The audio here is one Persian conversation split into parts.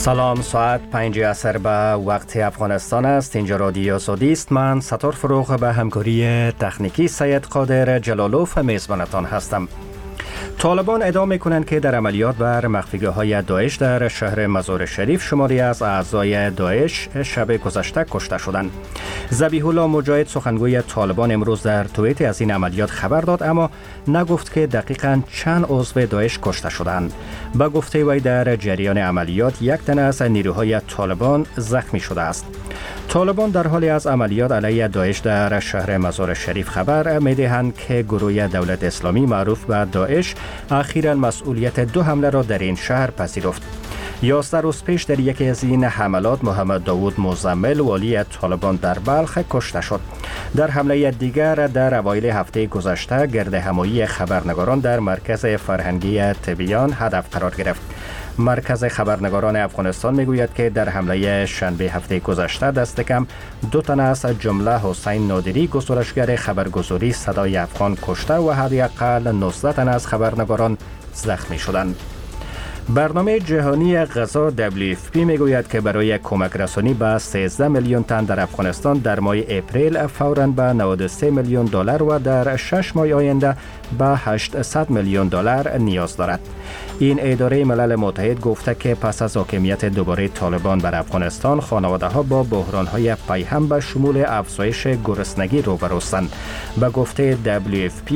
سلام، ساعت 5 عصر به وقت افغانستان است. اینجا رادیو آزادی است. من ستار فروغ به همکاری تکنیکی سید قادر جلالوف میزبانتان هستم. طالبان ادعا می‌کنند که در عملیات بر مخفیگاه‌های داعش در شهر مزار شریف شماری از اعضای داعش شب گذشته کشته شدند. ذبیح الله مجاهد سخنگوی طالبان امروز در توییت از این عملیات خبر داد، اما نگفت که دقیقاً چند عضو داعش کشته شدند. به گفته وی در جریان عملیات یک تن از نیروهای طالبان زخمی شده است. طالبان در حال از عملیات علیه داعش در شهر مزار شریف خبر می‌دهند که گروه دولت اسلامی معروف به داعش اخیراً مسئولیت 2 حمله را در این شهر پذیرفت. 11 روز پیش در یکی از این حملات محمد داوود مزمل والی طالبان در بلخ کشته شد. در حمله دیگر در اوایل هفته گذشته گردهمایی خبرنگاران در مرکز فرهنگی تبیان هدف قرار گرفت. مرکز خبرنگاران افغانستان میگوید که در حمله شنبه هفته گذشته دست کم 2 تن از جمله حسین نادری گزارشگر خبرگزاری صدای افغان کشته و حداقل 19 تن از خبرنگاران زخمی شدند. برنامه جهانی غذا WFP میگوید که برای کمک رسانی به 13 میلیون تن در افغانستان در ماه اپریل فوراً به 93 میلیون دلار و در 6 ماه آینده به 800 میلیون دلار نیاز دارد. این اداره ملل متحد گفته که پس از حاکمیت دوباره طالبان بر افغانستان، خانواده‌ها با بحران‌های پیهم به شمول افزایش گرسنگی روبروستند. به گفته WFP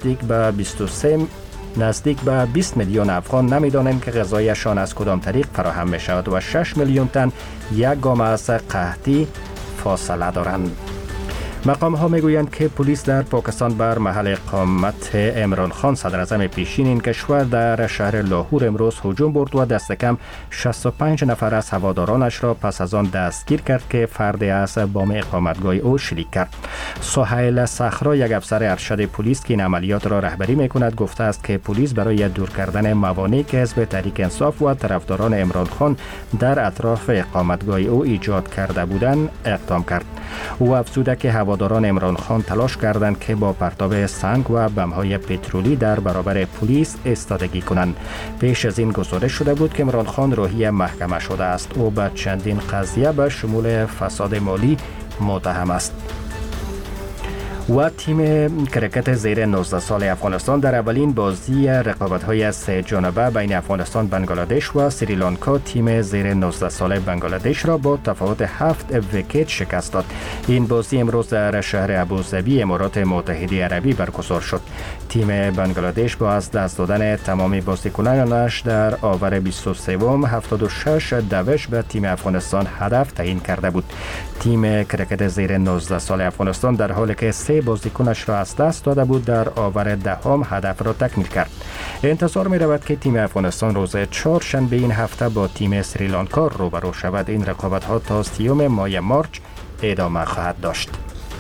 نزدیک به 20 میلیون افغان نمی‌دانند که غذایشان از کدام طریق فراهم می‌شود و 6 میلیون تن یک گام از قحطی فاصله دارند. مقام ها میگویند که پلیس در پاکستان بر محل اقامت عمران خان صدر اعظم پیشین این کشور در شهر لاهور امروز هجوم برد و دست کم 65 نفر از هوادارانش را پس از آن دستگیر کرد که فردی از بام اقامتگاه او شلیک کرد. سهیل صخرا، یک افسر ارشد پلیس که این عملیات را رهبری میکند، گفته است که پلیس برای دور کردن موانعی که حزب تحریک انصاف و طرفداران عمران خان در اطراف اقامتگاه او ایجاد کرده بودند اقدام کرد. او افزوده که هواداران عمران خان تلاش کردند که با پرتاب سنگ و بم‌های پترولی در برابر پلیس ایستادگی کنند. پیش از این گزارش شده بود که عمران خان راهی محکمه شده است. او به چندین قضیه به شمول فساد مالی متهم است. و تیم کرکت زیر 19 سال افغانستان در اولین بازی رقابت‌های 3 جانبه بین افغانستان، بنگلادش و سریلانکا تیم زیر 19 سال بنگلادش را با تفاوت 7 ویکت شکست داد. این بازی امروز در شهر ابوظبی امارات متحده عربی برگزار شد. تیم بنگلادش با از دست دادن تمام بازیکنانش در آور 23 76 دوش به تیم افغانستان هدف تعیین کرده بود. تیم کرکت زیر 19 سال افغانستان در حالی که 3 بازیکنش را از دست داده بود در آور 10 هدف را تکمیل کرد. انتظار می رود که تیم افغانستان روز 4 شنبه این هفته با تیم سریلانکا روبرو شود. این رقابت ها تا 30 ماه مارچ ادامه خواهد داشت.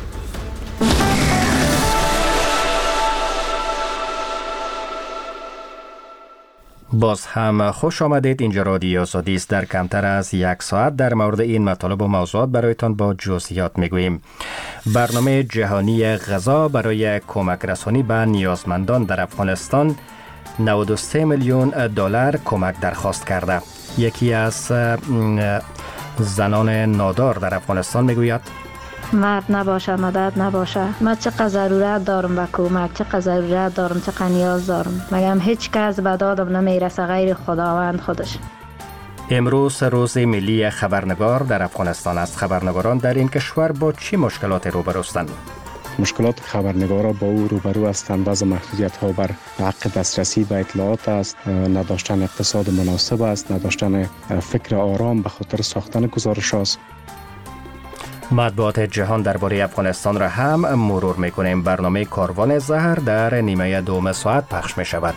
باز هم خوش آمدید. اینجا رادیو آزادی است. در کمتر از 1 ساعت در مورد این مطالب و موضوعات برایتان با جزئیات میگوییم. برنامه جهانی غذا برای کمک رسانی به نیازمندان در افغانستان 93 میلیون دلار کمک درخواست کرده. یکی از زنان نادار در افغانستان میگوید مرد نباشه، مدد نباشه، من چقدر ضرورت دارم به کمک، چقدر ضرورت دارم، چقدر نیاز دارم. مگم هیچ کس به دادم نمیرسه غیر خداوند خودش. امروز روز ملی خبرنگار در افغانستان است. خبرنگاران در این کشور با چه مشکلات روبروستند؟ مشکلات خبرنگارا با او روبرو هستند. بعض محدودیت‌ها بر حق دسترسی به اطلاعات است، نداشتن اقتصاد مناسب است، نداشتن فکر آرام به خاطر ساختن گزارش است. مطبوعات جهان درباره افغانستان را هم مرور میکنیم. برنامه کاروان زهر در نیمه دوم ساعت پخش می شود.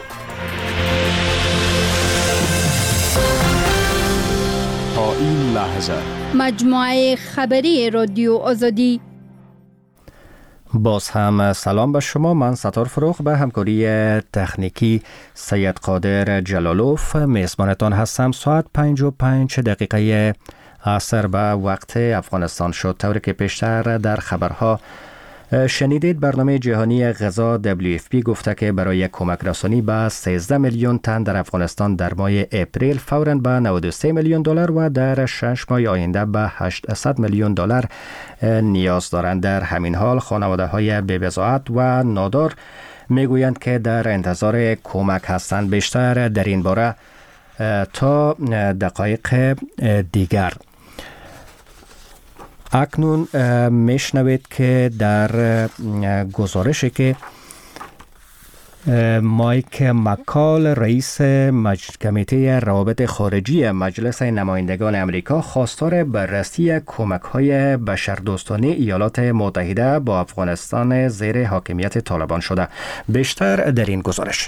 تا این لحظه مجموعه خبری رادیو آزادی. باز هم سلام به شما. من ستار فروغ به همکاری تکنیکی سید قادر جلالوف میزبانتان هستم. ساعت 5:05 عصر به وقت افغانستان شد. طوری که پیشتر در خبرها شنیدید برنامه جهانی غذا WFP گفته که برای کمک رسانی به 13 میلیون تن در افغانستان در ماه اپریل فوراً به 93 میلیون دلار و در 6 ماه آینده به 800 میلیون دلار نیاز دارند. در همین حال خانواده های بی‌بضاعت و نادار میگویند که در انتظار کمک هستند. بیشتر در این باره تا دقایق دیگر. اکنون میشنوید که در گزارشی که مایک مکال رئیس کمیته روابط خارجی مجلس نمایندگان امریکا خواستار بررسی کمک‌های بشردوستانه ایالات متحده با افغانستان زیر حاکمیت طالبان شده. بیشتر در این گزارش.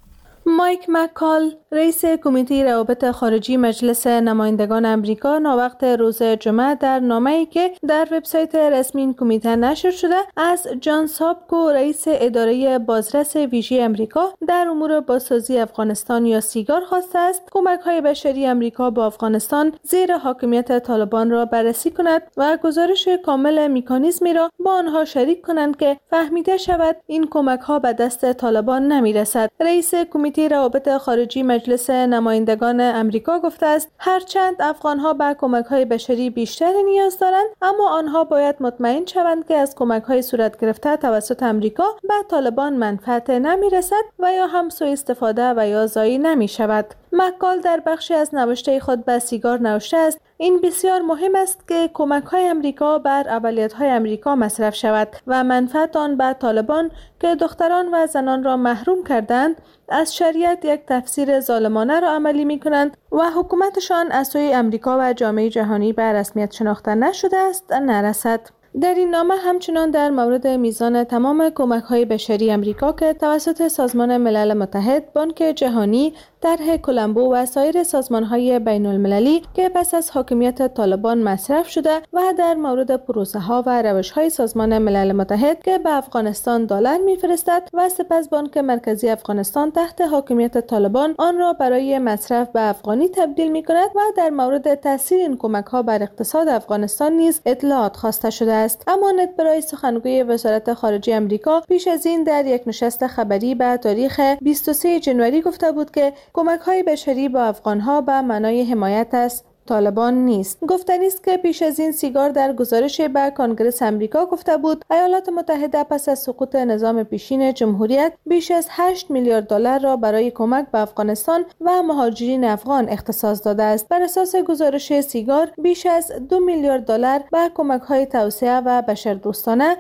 مایک مکال رئیس کمیته روابط خارجی مجلس نمایندگان امریکا ناوقت روز جمعه در نامه‌ای که در وبسایت رسمی این کمیته نشر شده از جان سابکو رئیس اداره بازرس ویژه امریکا در امور بازسازی افغانستان یا سیگار خواسته است کمک‌های بشری امریکا با افغانستان زیر حاکمیت طالبان را بررسی کند و گزارش کامل مکانیزمی را با آنها شریک کنند که فهمیده شود این کمک‌ها به دست طالبان نمی‌رسد. رئیس کمیته روابط خارجی مجلس نمایندگان امریکا گفته است هرچند افغانها به کمک‌های بشری بیشتری نیاز دارند اما آنها باید مطمئن شوند که از کمک‌های صورت گرفته توسط امریکا به طالبان منفعت نمی‌رسد و یا هم سوء استفاده و یا ضایع نمی‌شود. مکال در بخشی از نوشته خود به سیگار نوشته است این بسیار مهم است که کمک‌های امریکا بر اقلیت‌های امریکا مصرف شود و منفعت آن به طالبان که دختران و زنان را محروم کردند از شریعت یک تفسیر ظالمانه را عملی می‌کنند و حکومتشان از سوی امریکا و جامعه جهانی به رسمیت شناخته نشده است نرسد. در این نامه همچنان در مورد میزان تمام کمک‌های بشری امریکا که توسط سازمان ملل متحد، بانک جهانی، طرح کلمبو و سایر سازمان‌های بین‌المللی که پس از حاکمیت طالبان مصرف شده و در مورد پروسه‌ها و روش‌های سازمان ملل متحد که به افغانستان دلار می‌فرستد و سپس بانک مرکزی افغانستان تحت حاکمیت طالبان آن را برای مصرف به افغانی تبدیل می‌کند و در مورد تاثیر این کمک‌ها بر اقتصاد افغانستان نیز اطلاعات خواسته شده است. اما نت برای سخنگوی وزارت خارجه آمریکا پیش از این در یک نشست خبری به تاریخ 23 جنوری گفته بود که کمک‌های بشری با افغان‌ها به معنای حمایت از طالبان نیست. گفتنی است که پیش از این سیگار در گزارش به کنگره آمریکا گفته بود ایالات متحده پس از سقوط نظام پیشین جمهوریت بیش از 8 میلیارد دلار را برای کمک به افغانستان و مهاجرین افغان اختصاص داده است. بر اساس گزارش سیگار بیش از 2 میلیارد دلار به کمک‌های توسعه و بشردوستانه،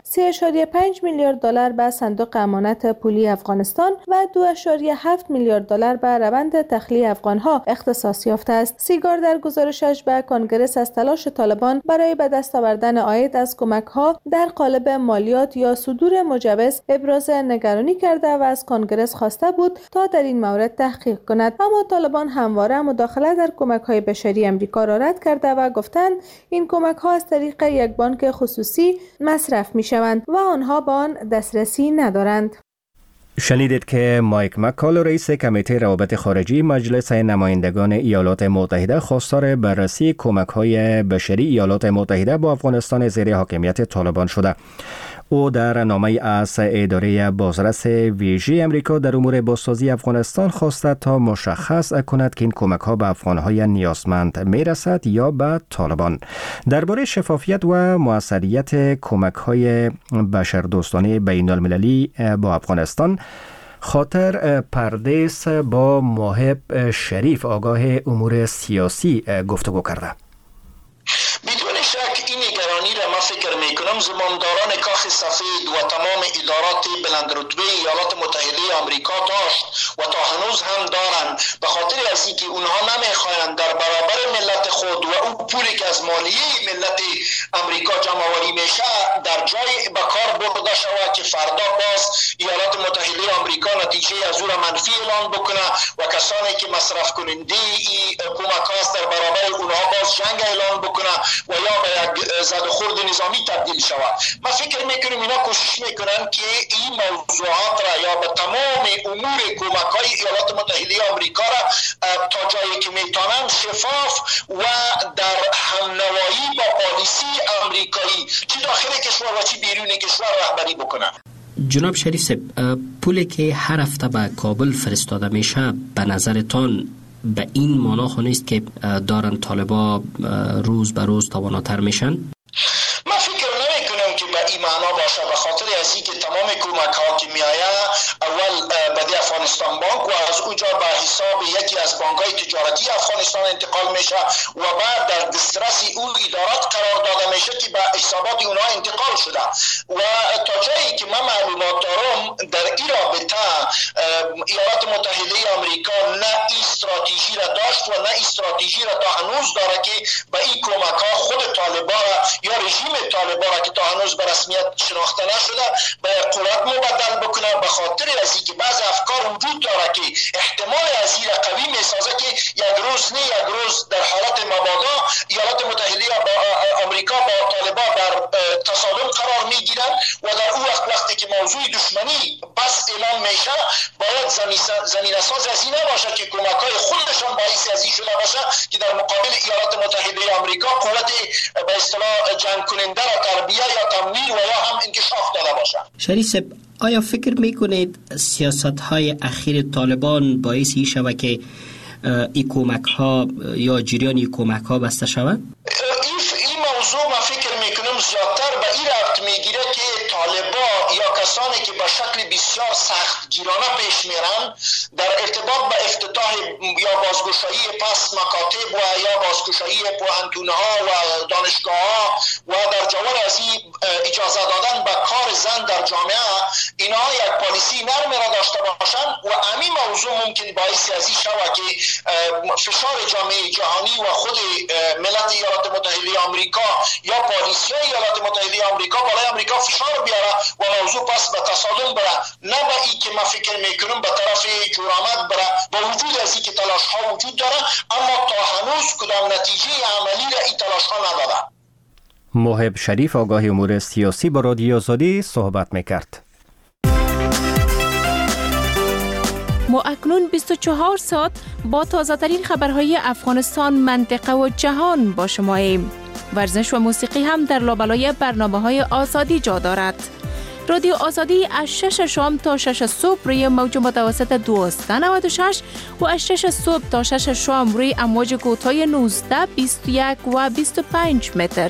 3.5 میلیارد دلار به صندوق امانت پولی افغانستان و 2.7 میلیارد دلار به روند تخلیه افغان‌ها اختصاص یافته است. سیگار در گزارش به کنگره از تلاش طالبان برای به دست آوردن عاید از کمک‌ها در قالب مالیات یا صدور مجوز ابراز نگرانی کرده و از کنگره خواسته بود تا در این مورد تحقیق کند. اما طالبان همواره مداخله در کمک‌های بشری آمریکا را رد کرده و گفتند این کمک‌ها از طریق یک بانک خصوصی مصرف می‌شوند و آنها به آن دسترسی ندارند. شنیدید که مایک مکال رئیس کمیته روابط خارجی مجلس نمایندگان ایالات متحده خواستار بررسی کمک‌های بشری ایالات متحده با افغانستان زیر حاکمیت طالبان شده. او در نامه از اداره بازرس ویژه امریکا در امور بازسازی افغانستان خواسته تا مشخص کند که این کمک‌ها به افغان‌های نیازمند میرسد یا به طالبان. درباره شفافیت و موثریت کمک‌های بشردوستانه بین‌المللی با افغانستان خاطر پردیس با محب شریف آگاه امور سیاسی گفتگو کرده. بدون شک این نگرانی را من فکر میکنم زمامداران کاخ سفید و تمام ادارات بلندرتبه ایالات متحده آمریکا داشت و تا هنوز هم دارند، به خاطر از اینکه اونها نمیخواهند در برابر ملت خود و اون پولی که از مالیه ملت امریکا جمع آوری میشه در جای به کار برده شود که فردا باز ایالات متحده آمریکا نتیجه از او را منفی اعلان بکنه و کسانی که مصرف کننده ای کمک هاست در برابر اونها باز جنگ اعلان بکنه و یا به یک زد و خورد نظامی تبدیل شود. ما فکر میکنیم اینا کوشش میکنن که این موضوعات را یا به تمام امور کمک های ایالات متحده آمریکا را تا جایی که میتونن شفاف و در همنوایی با پالیسی آمریکایی چه داخل کشور و چه بیرون کشور رهبری بکنن. جناب شریف صاحب، پولی که هر هفته به کابل فرستاده میشه به نظرتان به این معنا نیست که دارن طالبا روز به روز تواناتر میشن؟ من فکر نمی کنم که به این معنا باشه، به خاطر از اینکه تمام کمک ها که میآید اول به افغانستان بانک و از اونجا به حساب یکی از بانک های تجارتی افغانستان انتقال میشه و بعد در دسترس اون ادارات قرار داده میشه که به حسابات اونها انتقال شده و تا جایی که من معلومات دارم در این رابطه ایالات متحده آمریکا نه استراتژی را داشت و نه استراتژی را تا هنوز داره که به این کمک ها خود طالبا یا رژیم طالبا را که تا هنوز به رسمیت شناخته نشده به قدرت مبدل بکنه، به خاطر از اینکه بعض افکار وجود داره که احتمال از این قوی میسازه که یک روز نه یک روز در حالت مبادا ایالات متحده آمریکا با طالبا در تصادم قرار میگیرن و در اون وقتی که موضوع دشمنی بس اعلام میشه باید زمینه ساز از این نباشه که کمک های خودشان باعث از این شده باشه که در مقابل ایالات متحده آمریکا قوت به اصطلاح جنگ کننده را تربیه یا تمویل و یا هم انکشاف داده باشه. شریف صاحب، آیا فکر میکنید سیاست های اخیر طالبان باعث این شود که این کمک ها یا جریان این کمک ها بسته شود؟ این موضوع من فکر میکنم زیادتر به این ربط میگیره که طالبا یا کسانی که به شکل بسیار سخت گیرانه پیش میرن در ارتباط به افتتاح یا بازگشایی پس مکاتب و یا بازگشایی پوهنتونها و دانشگاه‌ها و در جوار از این اجازه دادن به کار زن در جامعه اینها یک پالیسی نرم را داشته باشند و همین موضوع ممکن باعث از این شود که فشار جامعه جهانی و خود ملت ایالات متحده آمریکا یا پالیسی ایالات متحده آمریکا بالای آمریکا فشار بیاره و موضوع پس به تصادم بره، نه به این که من فکر میکنم به طرف جرامت بره، با وجود از این که تلاش ها وجود داره اما تا هنوز کدام نتیجه عملی را این تلاش ها نداده. محب شریف آگاه امور سیاسی با رادیو آزادی صحبت میکرد. ما اکنون 24 ساعت با تازه ترین خبرهای افغانستان، منطقه و جهان با شماییم. ورزش و موسیقی هم در لابلای برنامه‌های آزادی جا دارد. رادیو آزادی از 6 شام تا 6 صبح روی موج متوسط 1296 و از 6 صبح تا 6 شام روی امواج کوتاه 19، 21 و 25 متر.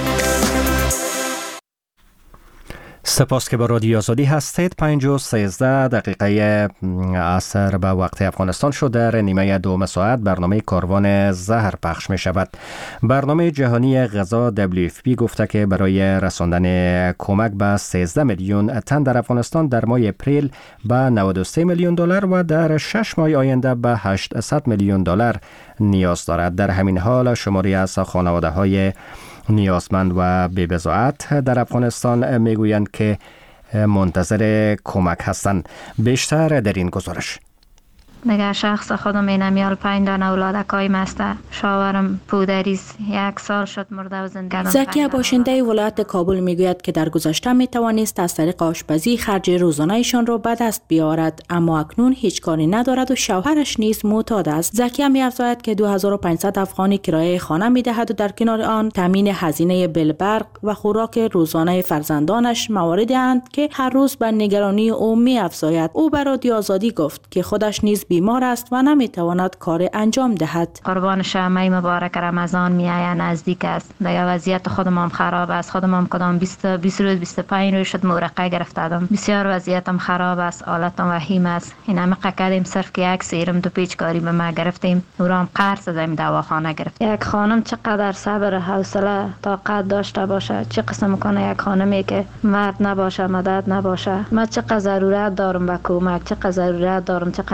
سپاس که با رادیو آزادی هستید. 5:13 عصر به وقت افغانستان شد. در نیمه دوم ساعت برنامه کاروان زهر پخش می شود. برنامه جهانی غذا WFP گفته که برای رساندن کمک به 13 میلیون تن در افغانستان در ماه اپریل به 93 میلیون دلار و در 6 ماه آینده به 800 میلیون دلار نیاز دارد. در همین حال شماری از خانواده‌های نیازمند و بی‌بضاعت در افغانستان میگویند که منتظر کمک هستند. بیشتر در این گزارش. نگه شخص خودم اینمیال 5 دانه اولادکای مسته، شاورم پودریز 1 سال شد مرده و زنده. زکیه باشنده ولایت کابل میگوید که در گذشته میتوانست از طریق آشپزی خرج روزانه‌شان را به دست بیاورد، اما اکنون هیچ کاری ندارد و شوهرش نیز معتاد است. زکیه می‌افزاید که 2500 افغانی کرایه خانه میدهد و در کنار آن تامین هزینه بالبرق و خوراک روزانه فرزندانش مواردی اند که هر روز به نگرانی او می‌افزاید. او به رادیو آزادی گفت که خودش نیز بیمار است و نمیتواند کار انجام دهد. قربان شمع مبارک رمضان میآید، نزدیک است. دیگه وضعیت خودم هم خراب است. خودم هم کدام 20 روز 25 روز شد مورقه گرفتم. بسیار وضعیتم خراب است، حالتم وخیم است. این همه قکدیم صرف که یک سیرم تو پیچکاری به ما گرفتیم، او را هم قرض از دواخانه گرفت. یک خانم چقدر صبر حوصله طاقت داشته باشه، چه قسم کنه یک خانمی که مرد نباشه، مدد نباشه. من چقدر ضرورت دارم به کمک، چقدر ضرورت دارم، چقدر نیاز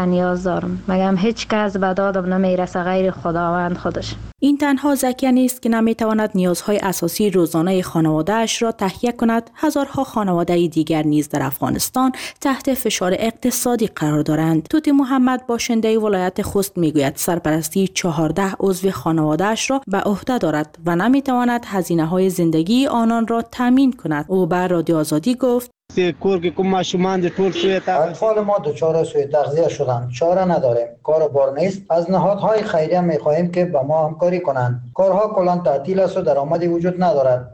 افزارم. مگم هیچ کس به دادم نمیرسه غیر خداوند خودش. این تنها زکیه نیست که نمیتواند نیازهای اساسی روزانه خانواده‌اش را تهیه کند. هزارها خانواده دیگر نیز در افغانستان تحت فشار اقتصادی قرار دارند. توتی محمد باشنده ولایت خوست میگوید سرپرستی 14 عضو خانواده‌اش را به عهده دارد و نمیتواند هزینه‌های زندگی آنان را تامین کند. او به رادیو آزادی گفت اطفال ما دچار سوء تغذیه شدند. چاره نداریم. کار بار نیست. از نهادهای خیریه می‌خواهیم که با ما همکاری کنند. کارها کلاً تعطیل است و درآمدی وجود ندارد.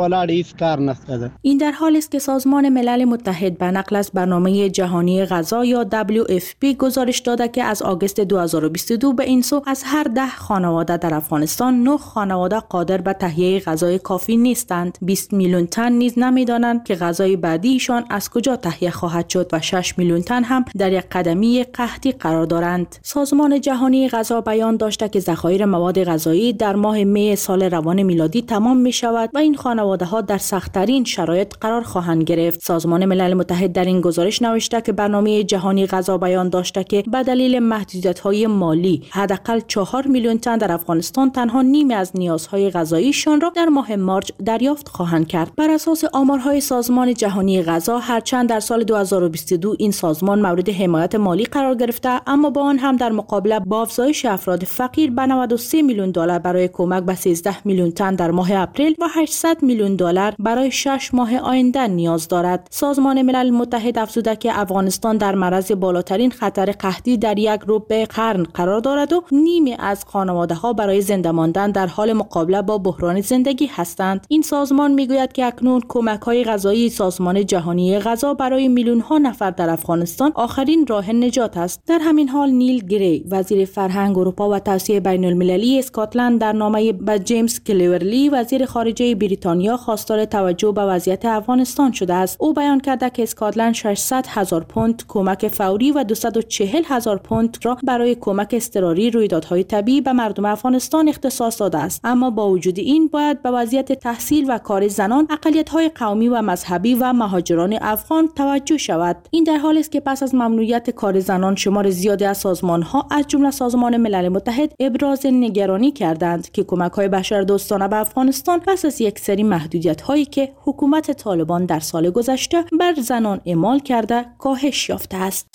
این در حالی است که سازمان ملل متحد به نقل از برنامه جهانی غذا یا WFP گزارش داده که از آگوست 2022 به این سو از هر 10 خانواده در افغانستان 9 خانواده قادر به تهیه غذای کافی نیستند. 20 میلیون تن نیز نمی‌دانند که غذای بعدیشان از کجا تهیه خواهد شد و 6 میلیون تن هم در یک قدمی قحطی قرار دارند. سازمان جهانی غذا بیان داشته که ذخایر مواد غذایی در ماه می سال روان میلادی تمام می شود و این خانواده ها در سخت‌ترین شرایط قرار خواهند گرفت. سازمان ملل متحد در این گزارش نوشته که برنامه جهانی غذا بیان داشته که به دلیل محدودیت‌های مالی حداقل 4 میلیون تن در افغانستان تنها نیمی از نیازهای غذاییشان را در ماه مارس دریافت خواهند کرد. بر اساس آمارهای سازمان جهانی غذا هرچند در سال 2022 این سازمان مورد حمایت مالی قرار گرفته، اما با آن هم در مقابله با افزایش افراد فقیر به 93 میلیون دلار برای کمک به 13 میلیون تن در ماه اپریل و 800 میلیون دلار برای 6 ماه آینده نیاز دارد. سازمان ملل متحد افزوده که افغانستان در معرض بالاترین خطر قحطی در یک ربع قرن قرار دارد و نیمی از خانواده‌ها برای زنده ماندن در حال مقابله با بحران زندگی هستند. این سازمان میگوید که اکنون کمک‌های غذایی سازمان جهانی غذا برای میلیون ها نفر در افغانستان آخرین راه نجات است. در همین حال نیل گری وزیر فرهنگ اروپا و توسعه بین المللی اسکاتلند در نامه به جیمز کلیورلی وزیر خارجه بریتانیا خواستار توجه به وضعیت افغانستان شده است. او بیان کرده که اسکاتلند 600,000 پوند کمک فوری و 240,000 پوند را برای کمک اضطراری رویدادهای طبیعی به مردم افغانستان اختصاص داده است. اما با وجود این باید به وضعیت تحصیل و کار زنان، اقلیت‌های قومی و مذهبی و مهاجران افغان توجه شود. این در حالی است که پس از ممنوعیت کار زنان شمار زیادی از سازمان‌ها از جمله سازمان ملل متحد ابراز نگرانی کردند که کمک‌های بشردوستانه به افغانستان پس از یک سری محدودیت‌هایی که حکومت طالبان در سال گذشته بر زنان اعمال کرده کاهش یافته است.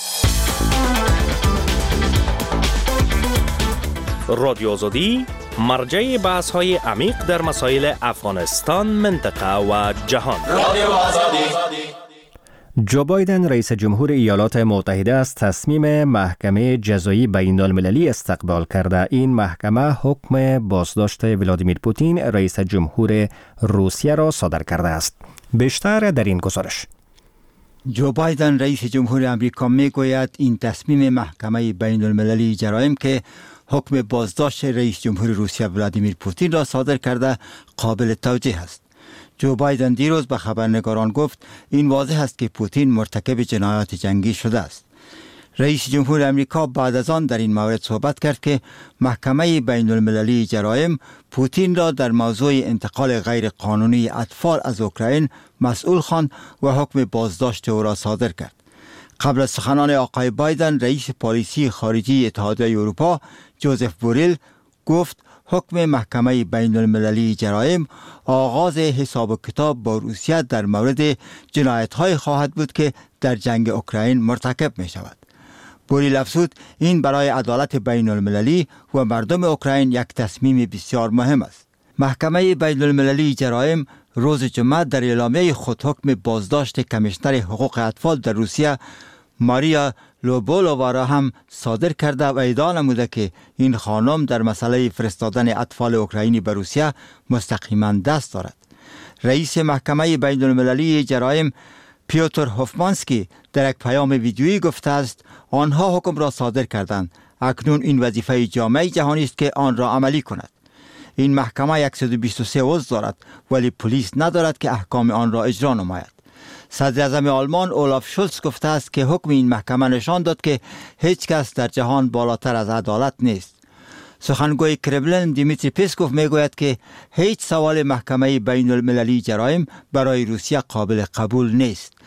رادیو آزادی مرجع بحث‌های عمیق در مسائل افغانستان، منطقه و جهان. جو بایدن رئیس جمهور ایالات متحده از تصمیم محکمه جزایی بین المللی استقبال کرده. این محکمه حکم بازداشت ولادیمیر پوتین رئیس جمهور روسیه را صادر کرده است. بیشتر در این گزارش. جو بایدن رئیس جمهور آمریکا میگوید این تصمیم محکمه بین المللی جرایم که حکم بازداشت رئیس جمهور روسیه ولادیمیر پوتین را صادر کرده قابل توجیه است. جو بایدن دیروز به خبرنگاران گفت این واضح است که پوتین مرتکب جنایات جنگی شده است. رئیس جمهور آمریکا بعد از آن در این مورد صحبت کرد که محکمه بین المللی جرایم پوتین را در موضوع انتقال غیر قانونی اطفال از اوکراین مسئول خواند و حکم بازداشت او را صادر کرد. قبل از سخنان آقای بایدن، رئیس پالیسی خارجی اتحادیه اروپا جوزف بوریل گفت حکم محکمه بین المللی جرایم آغاز حساب و کتاب با روسیه در مورد جنایت‌های خواهد بود که در جنگ اوکراین مرتکب می شود. بوریل افزود این برای عدالت بین المللی و مردم اوکراین یک تصمیم بسیار مهم است. محکمه بین المللی جرایم روز جمعه در اعلامیه خود حکم بازداشت کمیشنر حقوق اطفال در روسیه ماریا لوبولووا را هم صادر کرده و ادعا نموده که این خانم در مسئله فرستادن اطفال اوکراینی به روسیه مستقیما دست دارد. رئیس محکمه بین المللی جرایم پیوتر هوفمانسکی در یک پیام ویدیویی گفته است آنها حکم را صادر کردند. اکنون این وظیفه جامعه جهانی است که آن را عملی کند. این محکمه 123 عضو دارد ولی پلیس ندارد که احکام آن را اجرا نماید. صدر اعظم آلمان اولاف شولز گفته است که حکم این محکمه نشان داد که هیچ کس در جهان بالاتر از عدالت نیست. سخنگوی کرملین دیمیتری پسکوف میگوید که هیچ سوال محکمه بین المللی جرایم برای روسیه قابل قبول نیست.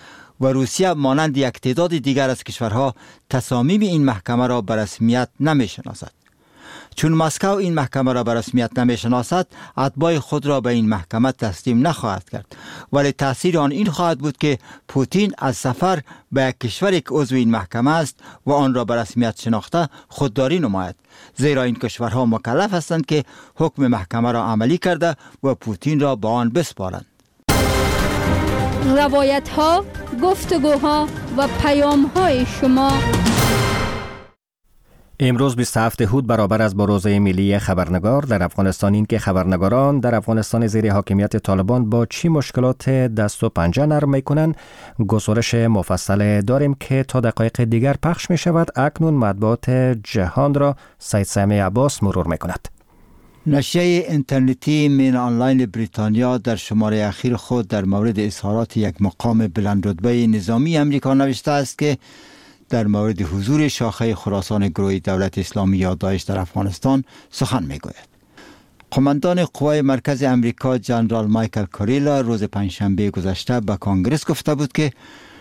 و روسیه مانند یک تعداد دیگر از کشورها تصامیم این محکمه را به رسمیت نمی‌شناسد. چون مسکو این محکمه را به رسمیت نمی‌شناسد، اتباع خود را به این محکمه تسلیم نخواهد کرد، ولی تأثیر آن این خواهد بود که پوتین از سفر به یک کشوری که عضو این محکمه است و آن را به رسمیت شناخته خودداری نماید، زیرا این کشورها مکلف هستند که حکم محکمه را عملی کرده و پوتین را به آن بسپارند. روایت ها، گفتگوها و پیام های شما. امروز 27 هود برابر است با روز ملی خبرنگار در افغانستان. این که خبرنگاران در افغانستان زیر حاکمیت طالبان با چی مشکلات دست و پنجه نرم میکنن، گزارش مفصل داریم که تا دقایق دیگر پخش می شود. اکنون مطبوعات جهان را سید سامی عباس مرور میکند. نشریه اینترنتی مین آنلاین بریتانیا در شماره اخیر خود در مورد اظهارات یک مقام بلندرتبه نظامی امریکا نوشته است که در مورد حضور شاخه خراسان گروه دولت اسلامی یا داعش در افغانستان سخن میگوید. قماندان قوای مرکز امریکا جنرال مایکل کوریلا روز پنجشنبه گذشته به کانگرس گفته بود که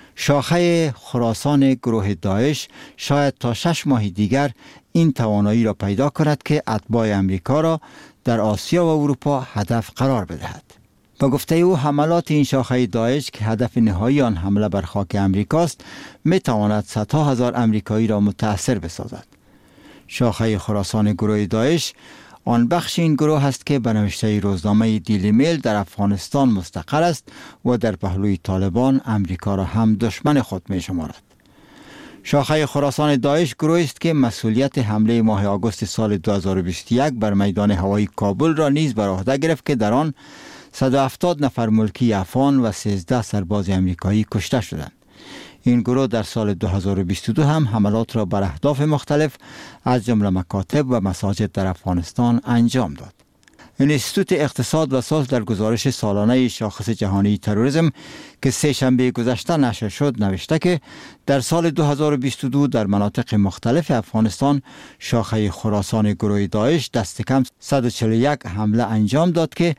شاخه خراسان گروه داعش شاید تا 6 ماه دیگر این توانایی را پیدا کند که اتباع امریکا را در آسیا و اروپا هدف قرار بدهد. با گفته او حملات این شاخه داعش که هدف نهایی آن حمله بر خاک امریکاست می تواند صدها هزار امریکایی را متاثر بسازد. شاخه خراسان گروه داعش آن بخش این گروه است که به نوشته روزنامه دیلی میل در افغانستان مستقر است و در پهلوی طالبان امریکا را هم دشمن خود می شمارد. شاخه خراسان داعش گروهی است که مسئولیت حمله ماه آگوست سال 2021 بر میدان هوایی کابل را نیز بر عهده گرفت که در آن 170 نفر ملکی افغان و 13 سرباز امریکایی کشته شدند. این گروه در سال 2022 هم حملات را بر اهداف مختلف از جمله مکاتب و مساجد در افغانستان انجام داد. انستیتوت اقتصاد و صلح در گزارش سالانه شاخص جهانی تروریسم که سه شنبه گذشته نشر شد نوشته که در سال 2022 در مناطق مختلف افغانستان شاخه خراسان گروه داعش دست کم 141 حمله انجام داد که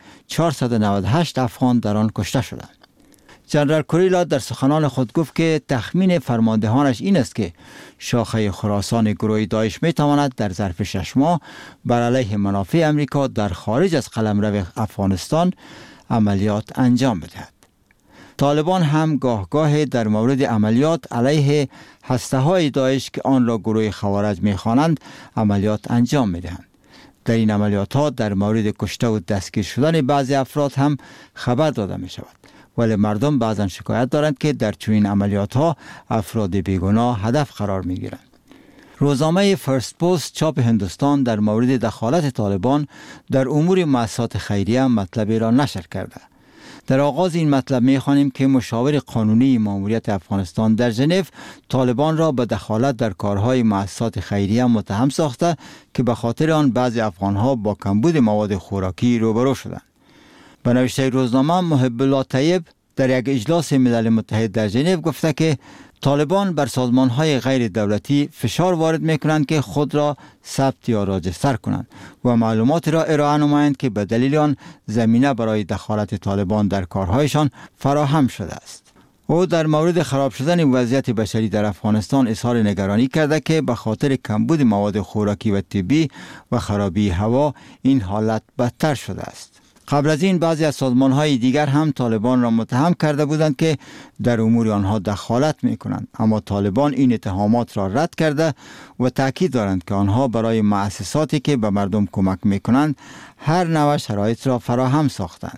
498 افغان در آن کشته شدند. جنرال کوریلا در سخنان خود گفت که تخمین فرماندهانش این است که شاخه خراسان گروه داعش می تواند در ظرف 6 ماه بر علیه منافع امریکا در خارج از قلمرو افغانستان عملیات انجام بدهد. طالبان هم گاه در مورد عملیات علیه هسته‌های داعش که آن را گروه خوارج می خوانند عملیات انجام می دهند. در این عملیات ها در مورد کشته و دستگیر شدن بعضی افراد هم خبر داده می شود. ولی مردم بعضا شکایت دارند که در چنین عملیات ها افراد بیگناه هدف قرار می گیرند. روزنامه فرست پست چاپ هندوستان در مورد دخالت طالبان در امور مؤسسات خیریه مطلبی را نشر کرده. در آغاز این مطلب می خوانیم که مشاور قانونی ماموریت افغانستان در ژنو طالبان را به دخالت در کارهای مؤسسات خیریه متهم ساخته که به خاطر آن بعضی افغانها با کمبود مواد خوراکی روبرو شدند. به نوشته روزنامه محب الله طیب در یک اجلاس ملل متحد در ژنو گفته که طالبان بر سازمان‌های غیر دولتی فشار وارد می‌کنند که خود را ثبت یا راجستر کنند و معلومات را ارائه نمایند که به دلیل آن زمینه برای دخالت طالبان در کارهایشان فراهم شده است. او در مورد خراب شدن وضعیت بشری در افغانستان اظهار نگرانی کرده که به خاطر کمبود مواد خوراکی و طبی و خرابی هوا این حالت بدتر شده است. قبل از این بعضی از سازمان‌های دیگر هم طالبان را متهم کرده بودند که در امور آنها دخالت می‌کنند، اما طالبان این اتهامات را رد کرده و تاکید دارند که آنها برای مؤسساتی که به مردم کمک می‌کنند هر نوع شرایط را فراهم ساختند.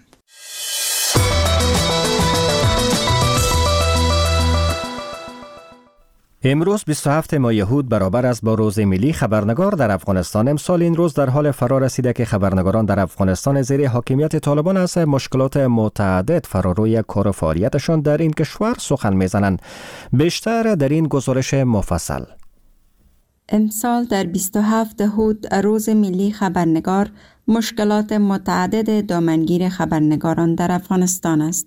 امروز 27 ماه یهود برابر است با روز ملی خبرنگار در افغانستان. امسال این روز در حال فرا رسیده که خبرنگاران در افغانستان زیر حاکمیت طالبان از مشکلات متعدد فراروی کار و فعالیتشان در این کشور سخن میزنند. بیشتر در این گزارش مفصل. امسال در 27 هود روز ملی خبرنگار مشکلات متعدد دامنگیر خبرنگاران در افغانستان است.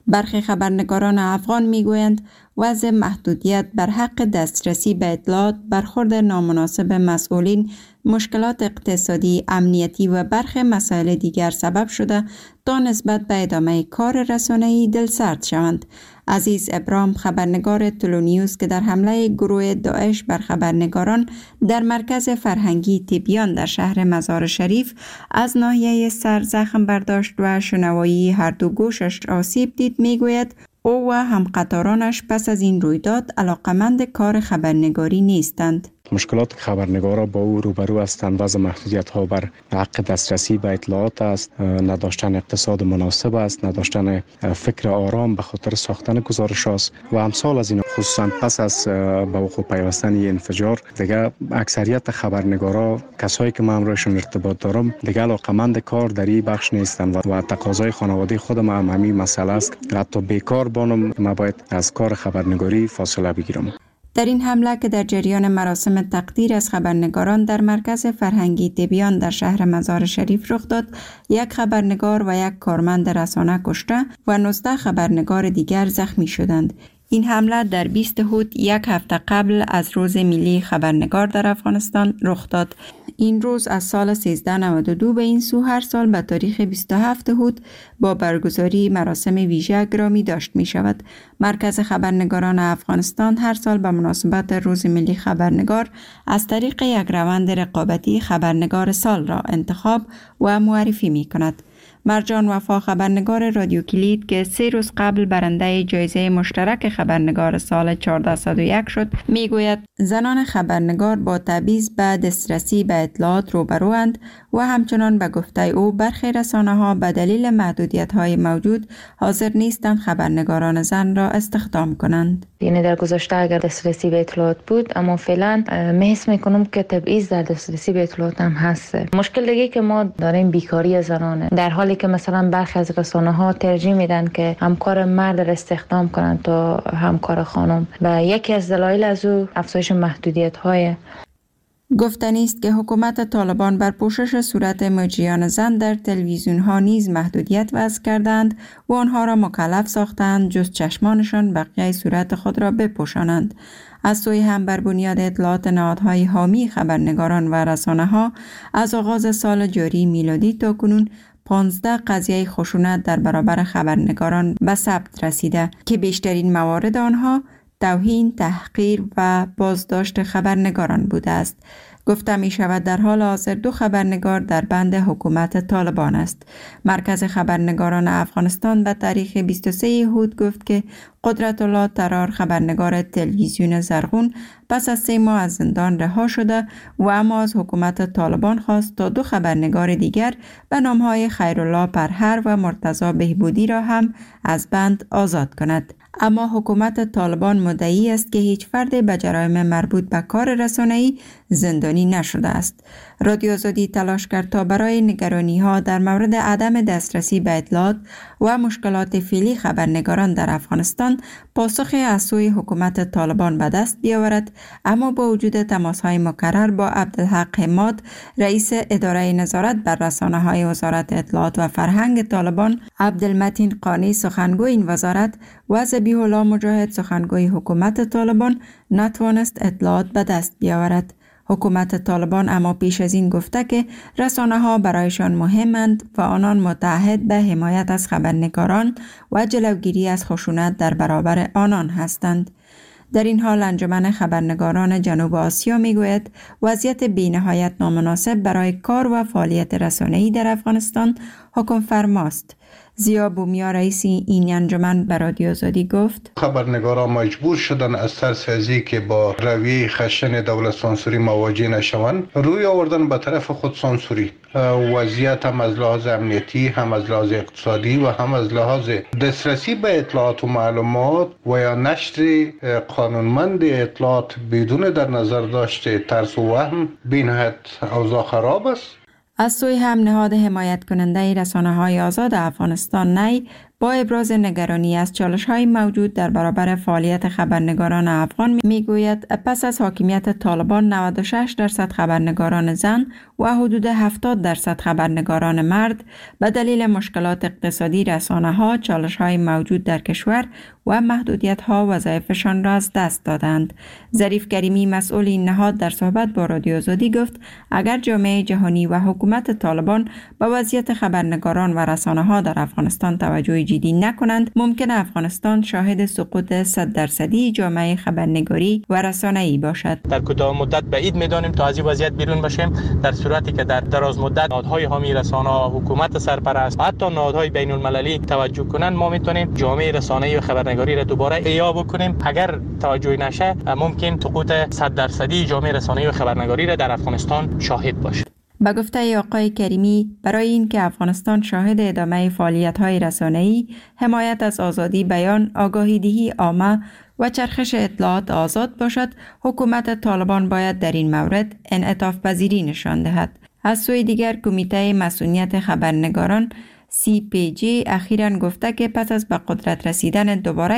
برخی خبرنگاران افغان میگویند وضع محدودیت بر حق دسترسی به اطلاعات، برخورد نامناسب مسئولین، مشکلات اقتصادی، امنیتی و برخی مسائل دیگر سبب شده تا نسبت به ادامه کار رسانه‌ای دلسرد شوند. عزیز ابراهیم، خبرنگار تلونیوز که در حمله گروه داعش بر خبرنگاران در مرکز فرهنگی تبیان در شهر مزار شریف از ناحیه سر زخم برداشت و شنوایی هر دو گوشش آسیب دید، میگوید او و همقطارانش پس از این رویداد علاقمند کار خبرنگاری نیستند. مشکلات خبرنگارا با او روبرو هستند. وضع محدودیت‌ها بر حق دسترسی به اطلاعات است، نداشتن اقتصاد مناسب است، نداشتن فکر آرام به خاطر ساختن گزارش است و امثال از این. خصوصا پس از به وقوع پیوستن این انفجار دیگه اکثریت خبرنگارا، کسایی که من امروزشون ارتباط دارم، دیگه علاقمند کار در این بخش نیستند و تقاضای خانواده خودم هم همین مسئله است. حتی بیکار بانم ما باید از کار خبرنگاری فاصله بگیرم. در این حمله که در جریان مراسم تقدیر از خبرنگاران در مرکز فرهنگی تبیان در شهر مزار شریف رخ داد، یک خبرنگار و یک کارمند رسانه کشته و 19 خبرنگار دیگر زخمی شدند. این حمله در 20 هوت، یک هفته قبل از روز ملی خبرنگار در افغانستان رخ داد. این روز از سال 1392 به این سو هر سال به تاریخ 27 هوت با برگزاری مراسم ویژه گرامی داشت می شود. مرکز خبرنگاران افغانستان هر سال به مناسبت روز ملی خبرنگار از طریق یک روند رقابتی خبرنگار سال را انتخاب و معرفی می کند. مرجان وفا، خبرنگار رادیو کلید که 3 روز قبل برنده جایزه مشترک خبرنگار سال 1401 شد، میگوید زنان خبرنگار با تبعیض به دسترسی به اطلاعات روبروند و همچنان به گفته او برخی رسانه‌ها به دلیل محدودیت‌های موجود حاضر نیستند خبرنگاران زن را استخدام کنند. یعنی در گذشته اگر دسترسی به اطلاعات بود، اما فعلا حس میکنم که تبعیض در دسترسی به اطلاعات هم هست. مشکل دیگه که ما داریم بیکاری زنانه، در حالی که مثلا برخی از رسانه‌ها ترجیح میدن که همکار مرد را استخدام کنند تا همکار خانم و یکی از دلایل از او افزایش محدودیت‌های. گفتنی است که حکومت طالبان بر پوشش صورت مجریان زن در تلویزیون ها نیز محدودیت وضع کردند و آنها را مکلف ساختند جز چشمانشان بقیه صورت خود را بپوشانند. از سوی هم بر بنیاد اطلاعات نهادهای حامی خبرنگاران و رسانه ها از آغاز سال جاری میلادی تا کنون 15 قضیه خشونت در برابر خبرنگاران به ثبت رسیده که بیشترین موارد آنها توهین، تحقیر و بازداشت خبرنگاران بوده است. گفته می شود در حال حاضر 2 خبرنگار در بند حکومت طالبان است. مرکز خبرنگاران افغانستان به تاریخ 23 هوت گفت که قدرت الله ترار، خبرنگار تلویزیون زرغون، پس از 3 ماه از زندان رها شده و اما از حکومت طالبان خواست تا 2 خبرنگار دیگر به نامهای خیرالله پرهر و مرتضی بهبودی را هم از بند آزاد کند. اما حکومت طالبان مدعی است که هیچ فرد به جرایم مربوط به کار رسانه‌ای زندانی نشده است. رادیو آزادی تلاش کرد تا برای نگرانی‌ها در مورد عدم دسترسی به اطلاعات و مشکلات فعلی خبرنگاران در افغانستان پاسخی از سوی حکومت طالبان به دست بیاورد، اما با وجود تماس‌های مکرر با عبدالحق حماد، رئیس اداره نظارت بر رسانه‌های وزارت اطلاعات و فرهنگ طالبان، عبدالمتین قانی سخنگوی این وزارت و ذبیح الله مجاهد سخنگوی حکومت طالبان نتوانست اطلاعات به دست بیاورد. حکومت طالبان اما پیش از این گفته که رسانه‌ها برایشان مهمند و آنان متعهد به حمایت از خبرنگاران و جلوگیری از خشونت در برابر آنان هستند. در این حال انجمن خبرنگاران جنوب آسیا میگوید وضعیت بی‌نهایت نامناسب برای کار و فعالیت رسانه‌ای در افغانستان حکم فرماست. زیا بومیا رئیس این انجمن به رادیو آزادی گفت خبرنگاران مجبور شدن از ترس از اینکه با رویه خشن دولت سانسوری مواجه نشوند روی آوردن به طرف خود سانسوری. وضعیت هم از لحاظ امنیتی، هم از لحاظ اقتصادی و هم از لحاظ دسترسی به اطلاعات و معلومات و یا نشر قانونمند اطلاعات بدون در نظر داشته ترس و وهم بی‌نهایت اوضاع خراب است. از سوی هم نهاد حمایت کننده رسانه‌های آزاد افغانستان نی با ابراز نگرانی از چالش‌های موجود در برابر فعالیت خبرنگاران افغان میگوید پس از حاکمیت طالبان 96% خبرنگاران زن و حدود 70% خبرنگاران مرد به دلیل مشکلات اقتصادی رسانه‌ها، چالش‌های موجود در کشور و محدودیت‌ها وظایفشان را از دست دادند. ظریف کریمی مسئول این نهاد در صحبت با رادیو آزادی گفت اگر جامعه جهانی و حکومت طالبان به وضعیت خبرنگاران و رسانه‌ها در افغانستان توجه جدی نکنند ممکن افغانستان شاهد سقوط 100% جامعه خبرنگاری و رسانه‌ای باشد. در کوتاه مدت بعید می‌دانیم تا از این وضعیت بیرون باشیم، در صورتی که در دراز مدت نهادهای حامی رسانه‌ها، حکومت سرپرست و حتی نهادهای بین‌المللی توجه کنند ما می‌تونیم جامعه رسانه‌ای و خبرنگاری را دوباره احیا بکنیم. اگر توجه نشه ممکن سقوط 100% جامعه رسانه‌ای و خبرنگاری را در افغانستان شاهد باشیم. به گفته آقای کریمی برای اینکه افغانستان شاهد ادامه فعالیت‌های رسانه‌ای، حمایت از آزادی بیان، آگاهی‌دهی عامه و چرخش اطلاعات آزاد باشد، حکومت طالبان باید در این مورد انعطاف پذیری نشان دهد. از سوی دیگر کمیته مسئولیت خبرنگاران CPJ اخیراً گفته که پس از به قدرت رسیدن دوباره